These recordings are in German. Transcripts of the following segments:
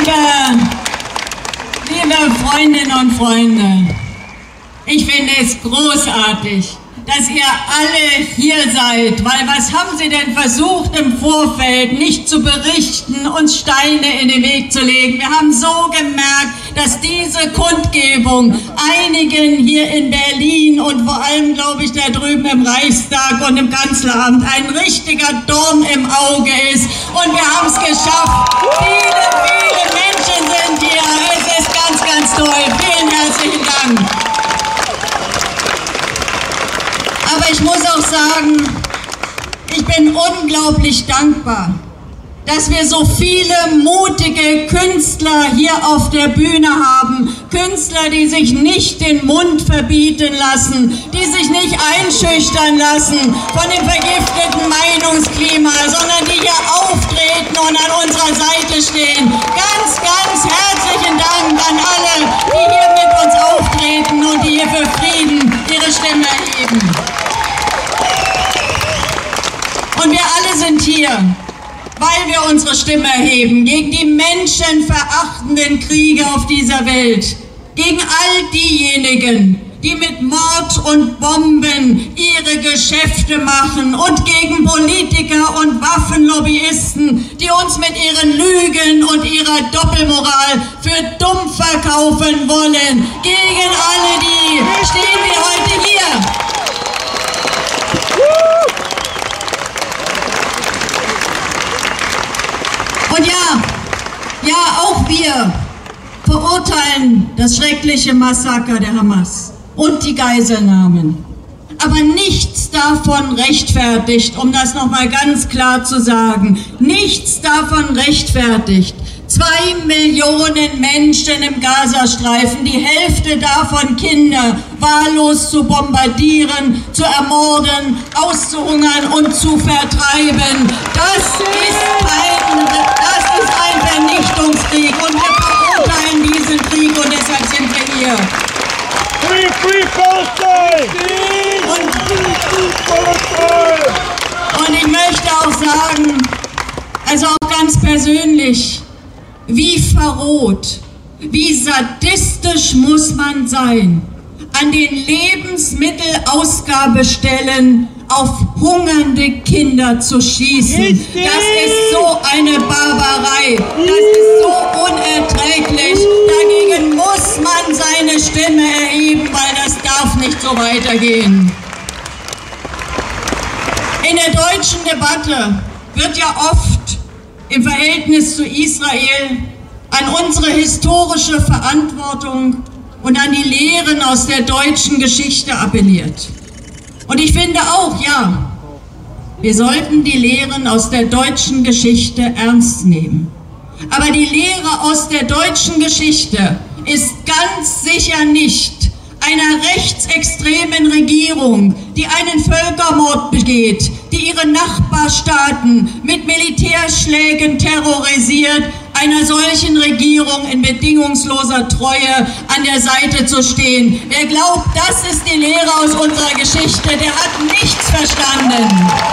Liebe Freundinnen und Freunde, ich finde es großartig, dass ihr alle hier seid, weil was haben Sie denn versucht im Vorfeld nicht zu berichten, uns Steine in den Weg zu legen? Wir haben so gemerkt, dass diese Kundgebung einigen hier in Berlin und vor allem, glaube ich, da drüben im Reichstag und im Kanzleramt ein richtiger Dorn im Auge ist. Und wir haben es geschafft. Viele, viele Menschen sind hier. Es ist ganz, ganz toll. Vielen herzlichen Dank. Aber ich muss auch sagen, ich bin unglaublich dankbar, dass wir so viele mutige Künstler hier auf der Bühne haben. Künstler, die sich nicht den Mund verbieten lassen, die sich nicht einschüchtern lassen von dem vergifteten Meinungsklima, sondern die hier auftreten und an unserer Seite stehen. Ganz, ganz herzlichen Dank an alle, die hier mit uns auftreten und die hier für Frieden ihre Stimme erheben. Und wir alle sind hier, weil wir unsere Stimme erheben gegen die menschenverachtenden Kriege auf dieser Welt, gegen all diejenigen, die mit Mord und Bomben ihre Geschäfte machen und gegen Politiker und Waffenlobbyisten, die uns mit ihren Lügen und ihrer Doppelmoral für dumm verkaufen wollen. Gegen alle die stehen wir heute hier. Und ja, auch wir verurteilen das schreckliche Massaker der Hamas und die Geiselnahmen. Aber nichts davon rechtfertigt, um das nochmal ganz klar zu sagen, nichts davon rechtfertigt, 2 Millionen Menschen im Gazastreifen, die Hälfte davon Kinder, wahllos zu bombardieren, zu ermorden, auszuhungern und zu vertreiben. Das ist ein Vernichtungskrieg und wir verurteilen diesen Krieg und deshalb sind wir hier. Und ich möchte auch sagen, also auch ganz persönlich, wie verroht, wie sadistisch muss man sein, an den Lebensmittelausgabestellen auf hungernde Kinder zu schießen. Das ist so eine Barbarei, das ist so unerträglich. Dagegen muss man seine Stimme erheben, weil das darf nicht so weitergehen. In der deutschen Debatte wird ja oft im Verhältnis zu Israel an unsere historische Verantwortung und an die Lehren aus der deutschen Geschichte appelliert. Und ich finde auch, ja, wir sollten die Lehren aus der deutschen Geschichte ernst nehmen. Aber die Lehre aus der deutschen Geschichte ist ganz sicher nicht einer rechtsextremen Regierung, die einen Völkermord begeht, die ihre Nachbarstaaten mit Militärschlägen terrorisiert, einer solchen Regierung in bedingungsloser Treue an der Seite zu stehen. Wer glaubt, das ist die Lehre aus unserer Geschichte, der hat nichts verstanden.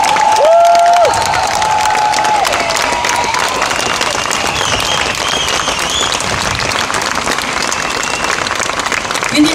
Denn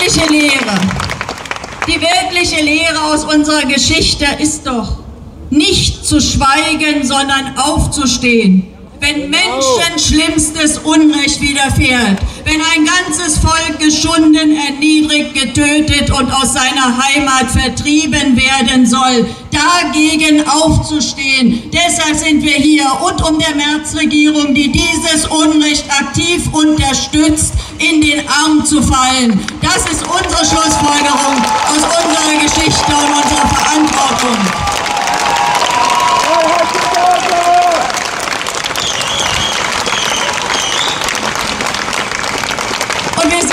die wirkliche Lehre aus unserer Geschichte ist doch, nicht zu schweigen, sondern aufzustehen. Wenn Menschen schlimmstes Unrecht widerfährt, wenn ein ganzes Volk geschunden, erniedrigt, getötet und aus seiner Heimat vertrieben werden soll, dagegen aufzustehen. Deshalb sind wir hier und um der Merz-Regierung, die dieses Unrecht aktiv unterstützt, in den Arm zu fallen. Das ist unsere Schlussfolgerung aus unserer Geschichte und unserer Verantwortung. Und wir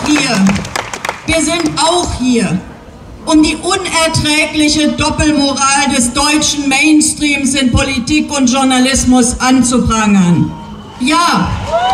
sind auch hier, um die unerträgliche Doppelmoral des deutschen Mainstreams in Politik und Journalismus anzuprangern. Ja.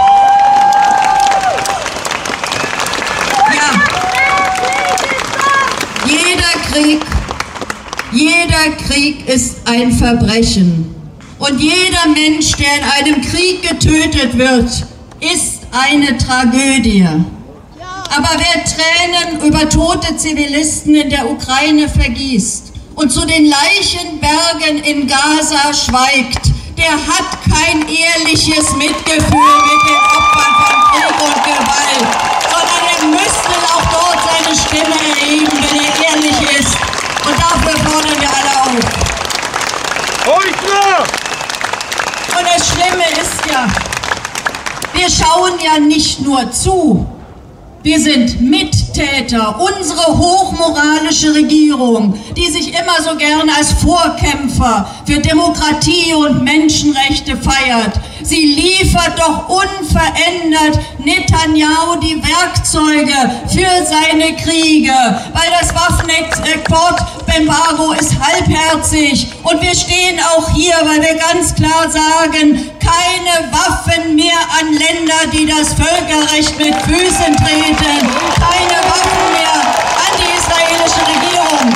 Jeder Krieg ist ein Verbrechen. Und jeder Mensch, der in einem Krieg getötet wird, ist eine Tragödie. Aber wer Tränen über tote Zivilisten in der Ukraine vergießt und zu den Leichenbergen in Gaza schweigt, der hat kein ehrliches Mitgefühl mit den Opfern von Krieg und Gewalt, sondern er müsste auch dort seine Stimme erheben, wenn er ehrlich ist. Und dafür fordern wir alle auf. Und das Schlimme ist ja, wir schauen ja nicht nur zu, wir sind Mittäter. Unsere hochmoralische Regierung, die sich immer so gerne als Vorkämpfer für Demokratie und Menschenrechte feiert, sie liefert doch unverändert Netanyahu die Werkzeuge für seine Kriege, weil das Waffenexportembargo ist halbherzig. Und wir stehen auch hier, weil wir ganz klar sagen, keine Waffen mehr an Länder, die das Völkerrecht mit Füßen treten. Keine Waffen mehr an die israelische Regierung.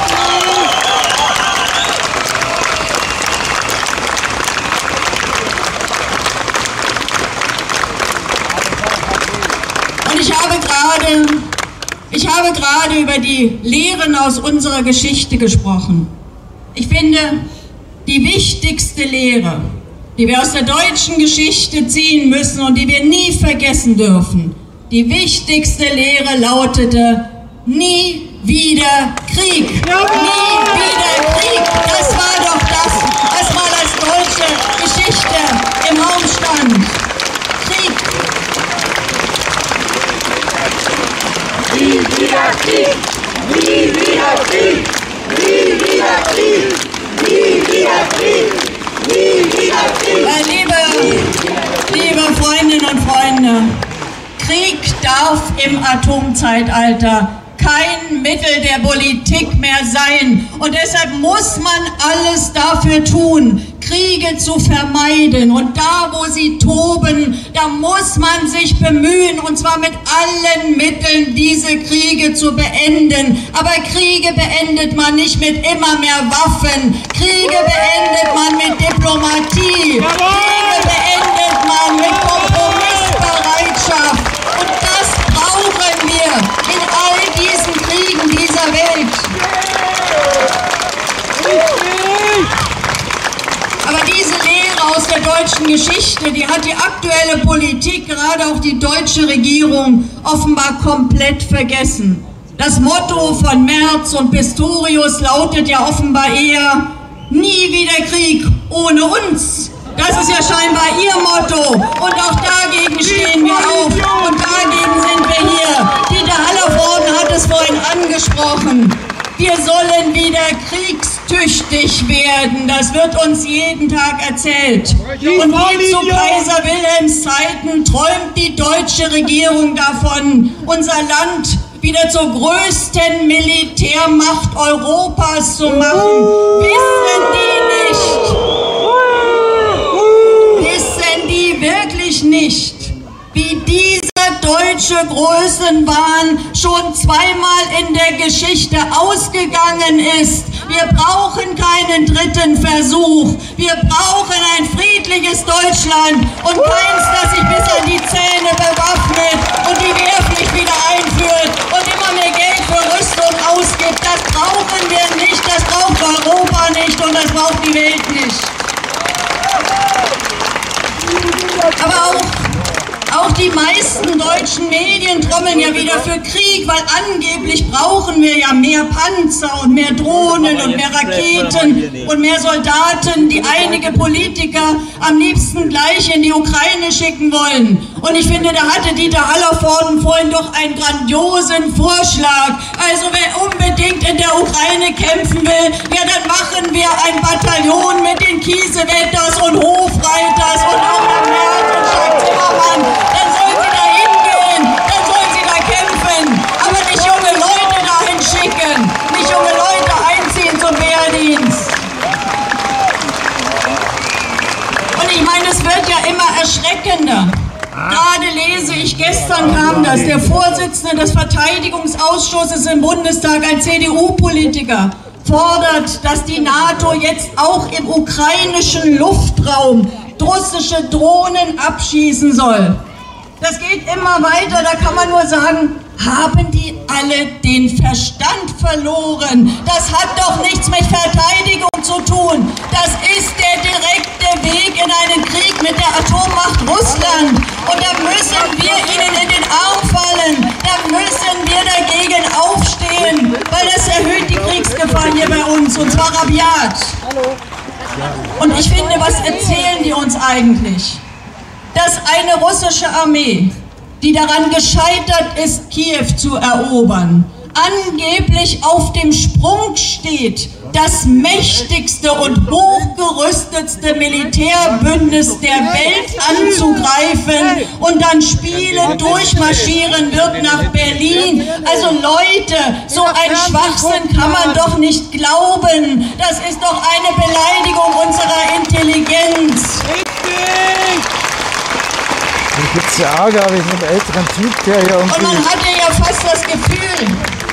Und ich habe gerade über die Lehren aus unserer Geschichte gesprochen. Ich finde, die wichtigste Lehre, die wir aus der deutschen Geschichte ziehen müssen und die wir nie vergessen dürfen, die wichtigste Lehre lautete: nie wieder Krieg. Nie wieder Krieg. Das war doch das, was mal als deutsche Geschichte im Raum stand. Krieg. Nie wieder Krieg. Nie wieder Krieg. Nie wieder Krieg. Nie wieder Krieg. Nie wieder Krieg. Liebe Freundinnen und Freunde, Krieg darf im Atomzeitalter kein Mittel der Politik mehr sein. Und deshalb muss man alles dafür tun, Kriege zu vermeiden. Und da, wo sie toben, da muss man sich bemühen, und zwar mit allen Mitteln, diese Kriege zu beenden. Aber Kriege beendet man nicht mit immer mehr Waffen. Kriege beendet man mit Diplomatie. Kriege beendet man mit Kompromissbereitschaft. Und das brauchen wir in all diesen Kriegen dieser Welt. Aber diese Lehre aus der deutschen Geschichte, die hat die aktuelle Politik, gerade auch die deutsche Regierung, offenbar komplett vergessen. Das Motto von Merz und Pistorius lautet ja offenbar eher: nie wieder Krieg ohne uns. Das ist ja scheinbar ihr Motto. Und auch dagegen stehen wir auf. Und dagegen sind wir hier. Dieter Hallervorden hat es vorhin angesprochen. Wir sollen wieder kriegstüchtig werden. Das wird uns jeden Tag erzählt. Und wie zu Kaiser Wilhelms Zeiten träumt die deutsche Regierung davon, unser Land wieder zur größten Militärmacht Europas zu machen. Wissen die nicht? Wissen die wirklich nicht, wie dieser deutsche Größenwahn schon zweimal in der Geschichte ausgegangen ist? Wir brauchen keinen dritten Versuch. Wir brauchen ein friedliches Deutschland und keins, das sich bis an die Zähne bewaffnet und die Wehrpflicht wieder einführt und immer mehr Geld für Rüstung ausgibt. Das brauchen wir nicht, das braucht Europa nicht und das braucht die Welt nicht. Aber auch die meisten deutschen Medien trommeln ja wieder für Krieg, weil angeblich brauchen wir ja mehr Panzer und mehr Drohnen und mehr Raketen und mehr Soldaten, die einige Politiker am liebsten gleich in die Ukraine schicken wollen. Und ich finde, da hatte Dieter Hallervorden vorhin doch einen grandiosen Vorschlag. Also wer unbedingt in der Ukraine kämpfen will, ja, dann machen wir ein Bataillon mit den Kiesewetters und Hofreiters und auch der Merz und Strack-Zimmermann. Dann sollen sie da hingehen, dann sollen sie da kämpfen, aber nicht junge Leute dahin schicken, nicht junge Leute einziehen zum Wehrdienst. Und ich meine, es wird ja immer erschreckender. Gerade lese ich, gestern kam das, der Vorsitzende des Verteidigungsausschusses im Bundestag, ein CDU-Politiker, fordert, dass die NATO jetzt auch im ukrainischen Luftraum russische Drohnen abschießen soll. Das geht immer weiter, da kann man nur sagen, haben die alle den Verstand verloren? Das hat doch nichts mit Verteidigung zu tun. Das ist der direkte Weg in einen Krieg mit der Atommacht Russland. Und da müssen wir ihnen in den Arm fallen. Da müssen wir dagegen aufstehen, weil das erhöht die Kriegsgefahr hier bei uns, und zwar rabiat. Und ich finde, was erzählen die uns eigentlich? Dass eine russische Armee, die daran gescheitert ist, Kiew zu erobern, angeblich auf dem Sprung steht, das mächtigste und hochgerüstetste Militärbündnis der Welt anzugreifen und dann spielend durchmarschieren wird nach Berlin. Also Leute, so ein Schwachsinn kann man doch nicht glauben. Das ist doch eine Beleidigung unserer Intelligenz. Hier gibt es ja Ärger wegen einem älteren Typ, der hier irgendwie... Und man hatte ja fast das Gefühl,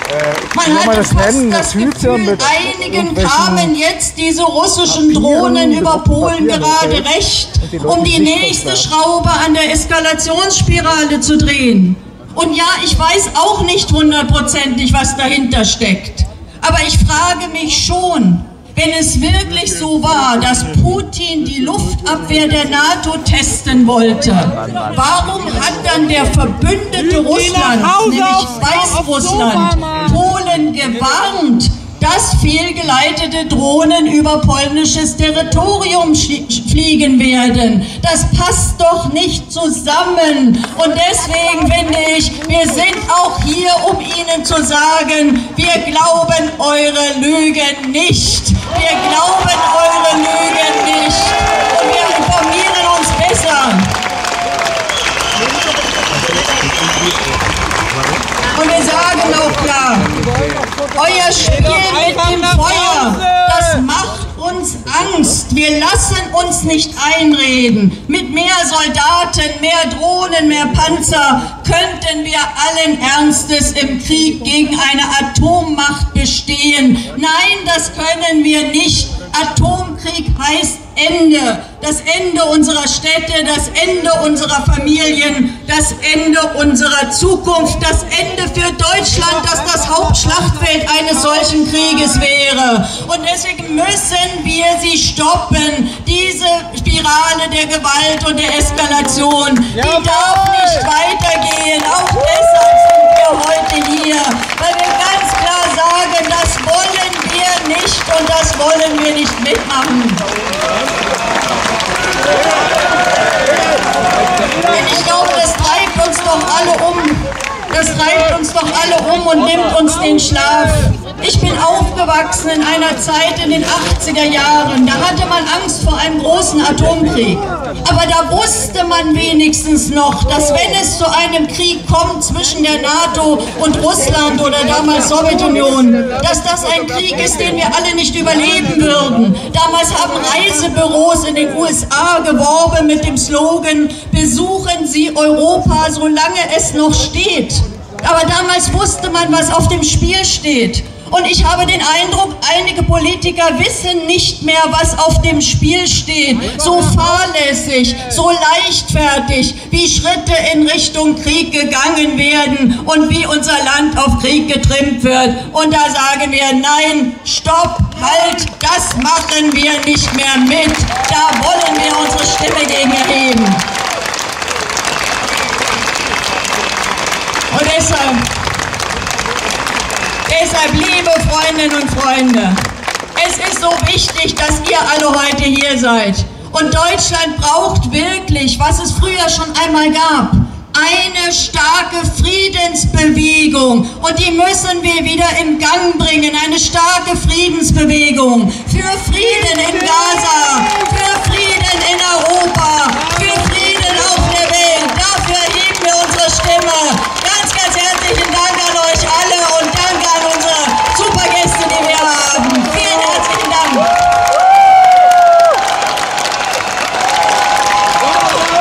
einigen kamen jetzt diese russischen Drohnen über Polen gerade recht, um die nächste Schraube an der Eskalationsspirale zu drehen. Und ja, ich weiß auch nicht hundertprozentig, was dahinter steckt. Aber ich frage mich schon, wenn es wirklich so war, dass Putin die Luftabwehr der NATO testen wollte, warum hat dann der Verbündete Russlands, nämlich Weißrussland, Polen gewarnt, dass fehlgeleitete Drohnen über polnisches Territorium fliegen werden? Das passt doch nicht zusammen. Und deswegen finde ich, wir sind auch hier, um Ihnen zu sagen, wir glauben eure Lügen nicht. Wir glauben eure Lügen nicht. Und wir informieren uns besser. Und wir sagen auch klar, euer Spiel mit dem Feuer, das macht uns Angst. Wir lassen uns nicht einreden. Mit mehr Soldaten, mehr Drohnen, mehr Panzer könnten wir allen Ernstes im Krieg gegen eine Atommacht bestehen. Nein, das können wir nicht. Atomkrieg heißt Ende. Das Ende unserer Städte, das Ende unserer Familien, das Ende unserer Zukunft, das Ende für Deutschland, das das Hauptschlachtfeld eines solchen Krieges wäre. Und deswegen müssen wir sie stoppen. Diese Spirale der Gewalt und der Eskalation, die darf nicht weitergehen. Auch deshalb sind wir heute hier, weil wir ganz klar sagen, das wollen wir nicht und das wollen wir nicht mitmachen. Denn ich glaube, das treibt uns doch alle um. Das treibt uns doch alle um und nimmt uns den Schlaf. Ich bin aufgewachsen in einer Zeit in den 80er Jahren. Da hatte man Angst vor einem großen Atomkrieg. Aber da wusste man wenigstens noch, dass wenn es zu einem Krieg kommt zwischen der NATO und Russland oder damals Sowjetunion, dass das ein Krieg ist, den wir alle nicht überleben würden. Damals haben Reisebüros in den USA geworben mit dem Slogan, besuchen Sie Europa, solange es noch steht. Aber damals wusste man, was auf dem Spiel steht. Und ich habe den Eindruck, einige Politiker wissen nicht mehr, was auf dem Spiel steht. So fahrlässig, so leichtfertig, wie Schritte in Richtung Krieg gegangen werden und wie unser Land auf Krieg getrimmt wird. Und da sagen wir, nein, stopp, halt, das machen wir nicht mehr mit. Da wollen wir unsere Stimme gegen erheben. Und deshalb, liebe Freundinnen und Freunde, es ist so wichtig, dass ihr alle heute hier seid. Und Deutschland braucht wirklich, was es früher schon einmal gab, eine starke Friedensbewegung. Und die müssen wir wieder in Gang bringen. Eine starke Friedensbewegung für Frieden in Gaza, für Frieden in Europa,